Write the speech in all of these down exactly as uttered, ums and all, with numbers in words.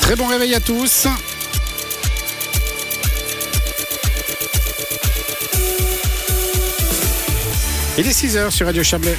Très bon réveil à tous. Il est six heures sur Radio Chablais.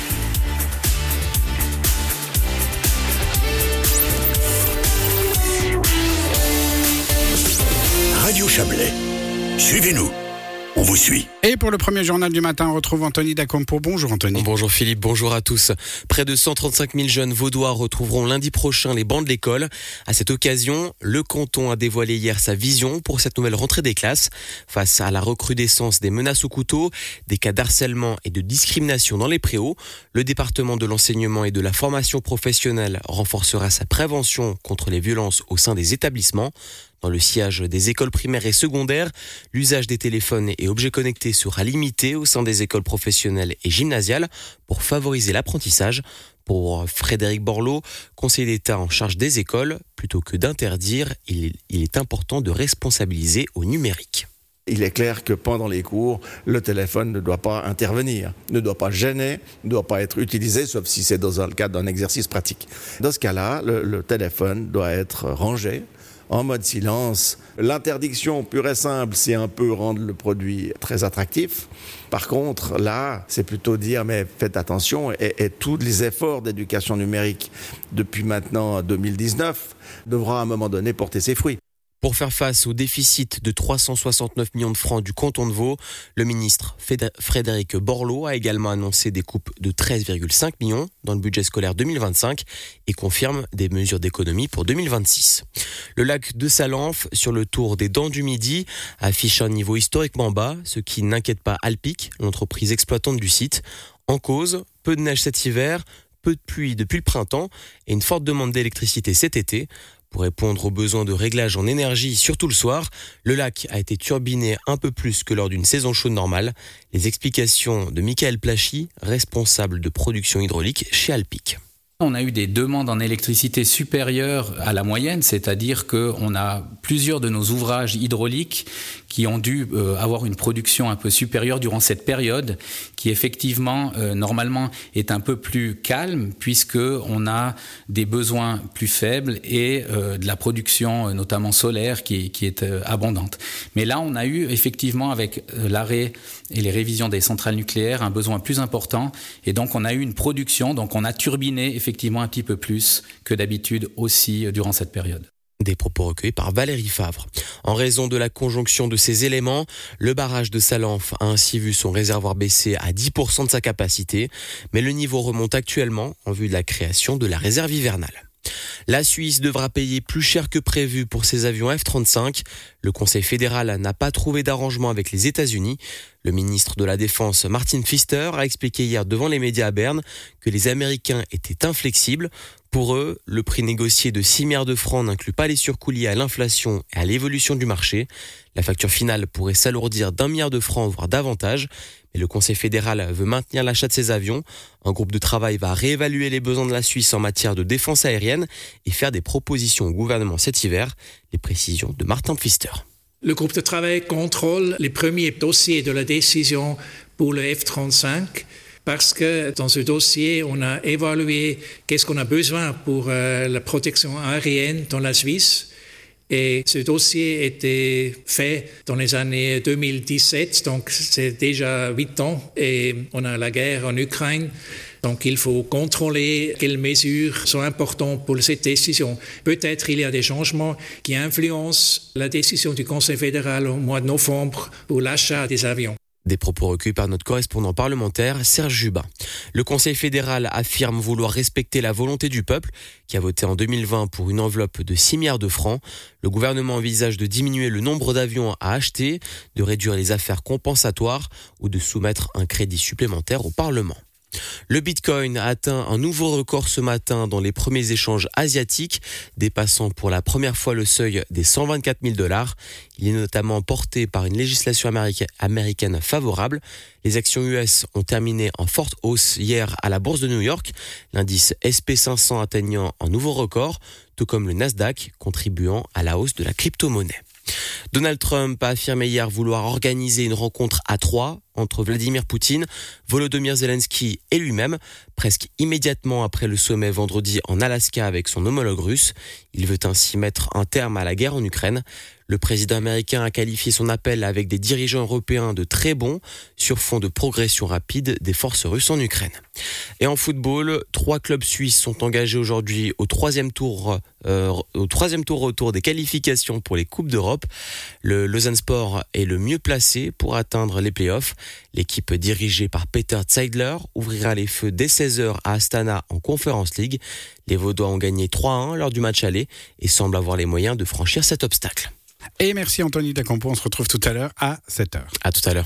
Radio Chablais. Suivez-nous. On vous suit. Et pour le premier journal du matin, on retrouve Anthony Dacompo. Bonjour Anthony. Bonjour Philippe, bonjour à tous. Près de cent trente-cinq mille jeunes vaudois retrouveront lundi prochain les bancs de l'école. À cette occasion, le canton a dévoilé hier sa vision pour cette nouvelle rentrée des classes. Face à la recrudescence des menaces au couteau, des cas d'harcèlement et de discrimination dans les préaux, le département de l'enseignement et de la formation professionnelle renforcera sa prévention contre les violences au sein des établissements. Dans le sillage des écoles primaires et secondaires, l'usage des téléphones et objets connectés sera limité au sein des écoles professionnelles et gymnasiales pour favoriser l'apprentissage. Pour Frédéric Borloo, conseiller d'État en charge des écoles, plutôt que d'interdire, il est important de responsabiliser au numérique. Il est clair que pendant les cours, le téléphone ne doit pas intervenir, ne doit pas gêner, ne doit pas être utilisé, sauf si c'est dans le cadre d'un exercice pratique. Dans ce cas-là, le, le téléphone doit être rangé en mode silence. L'interdiction pure et simple, c'est un peu rendre le produit très attractif. Par contre, là, c'est plutôt dire, mais faites attention, et, et tous les efforts d'éducation numérique depuis maintenant deux mille dix-neuf devront à un moment donné porter ses fruits. Pour faire face au déficit de trois cent soixante-neuf millions de francs du canton de Vaud, le ministre Frédéric Borloo a également annoncé des coupes de treize virgule cinq millions dans le budget scolaire deux mille vingt-cinq et confirme des mesures d'économie pour deux mille vingt-six. Le lac de Salanf, sur le tour des Dents du Midi, affiche un niveau historiquement bas, ce qui n'inquiète pas Alpic, l'entreprise exploitante du site. En cause, peu de neige cet hiver, peu de pluie depuis le printemps et une forte demande d'électricité cet été. Pour répondre aux besoins de réglage en énergie, surtout le soir, le lac a été turbiné un peu plus que lors d'une saison chaude normale. Les explications de Michael Plachy, responsable de production hydraulique chez Alpic. On a eu des demandes en électricité supérieures à la moyenne, c'est-à-dire qu'on a plusieurs de nos ouvrages hydrauliques qui ont dû euh, avoir une production un peu supérieure durant cette période, qui effectivement, euh, normalement, est un peu plus calme, puisqu'on a des besoins plus faibles et euh, de la production, euh, notamment solaire, qui, qui est euh, abondante. Mais là, on a eu effectivement, avec euh, l'arrêt et les révisions des centrales nucléaires, un besoin plus important, et donc on a eu une production, donc on a turbiné effectivement un petit peu plus que d'habitude aussi euh, durant cette période. Des propos recueillis par Valérie Favre. En raison de la conjonction de ces éléments, le barrage de Salanf a ainsi vu son réservoir baisser à dix pour cent de sa capacité, mais le niveau remonte actuellement en vue de la création de la réserve hivernale. La Suisse devra payer plus cher que prévu pour ses avions F trente-cinq. Le Conseil fédéral n'a pas trouvé d'arrangement avec les États-Unis. Le ministre de la Défense, Martin Pfister, a expliqué hier devant les médias à Berne que les Américains étaient inflexibles. Pour eux, le prix négocié de six milliards de francs n'inclut pas les surcoûts liés à l'inflation et à l'évolution du marché. La facture finale pourrait s'alourdir d'un milliard de francs, voire davantage. Mais le Conseil fédéral veut maintenir l'achat de ces avions. Un groupe de travail va réévaluer les besoins de la Suisse en matière de défense aérienne et faire des propositions au gouvernement cet hiver. Les précisions de Martin Pfister. Le groupe de travail contrôle les premiers dossiers de la décision pour le F trente-cinq parce que dans ce dossier, on a évalué qu'est-ce qu'on a besoin pour euh, la protection aérienne dans la Suisse. Et ce dossier était fait dans les années deux mille dix-sept, donc c'est déjà huit ans, et on a la guerre en Ukraine. Donc il faut contrôler quelles mesures sont importantes pour cette décision. Peut-être il y a des changements qui influencent la décision du Conseil fédéral au mois de novembre pour l'achat des avions. Des propos recueillis par notre correspondant parlementaire, Serge Jubin. Le Conseil fédéral affirme vouloir respecter la volonté du peuple, qui a voté en deux mille vingt pour une enveloppe de six milliards de francs. Le gouvernement envisage de diminuer le nombre d'avions à acheter, de réduire les affaires compensatoires ou de soumettre un crédit supplémentaire au Parlement. Le Bitcoin a atteint un nouveau record ce matin dans les premiers échanges asiatiques, dépassant pour la première fois le seuil des cent vingt-quatre mille dollars. Il est notamment porté par une législation américaine favorable. Les actions U S ont terminé en forte hausse hier à la bourse de New York, l'indice S and P cinq cents atteignant un nouveau record, tout comme le Nasdaq, contribuant à la hausse de la crypto-monnaie. Donald Trump a affirmé hier vouloir organiser une rencontre à trois entre Vladimir Poutine, Volodymyr Zelensky et lui-même, presque immédiatement après le sommet vendredi en Alaska avec son homologue russe. Il veut ainsi mettre un terme à la guerre en Ukraine. Le président américain a qualifié son appel avec des dirigeants européens de très bons sur fond de progression rapide des forces russes en Ukraine. Et en football, trois clubs suisses sont engagés aujourd'hui au troisième tour, euh, au troisième tour retour des qualifications pour les Coupes d'Europe. Le Lausanne Sport est le mieux placé pour atteindre les playoffs. L'équipe dirigée par Peter Zeidler ouvrira les feux dès seize heures à Astana en Conference League. Les Vaudois ont gagné trois à un lors du match aller et semblent avoir les moyens de franchir cet obstacle. Et merci Anthony Dacampo, on se retrouve tout à l'heure à sept heures. À tout à l'heure.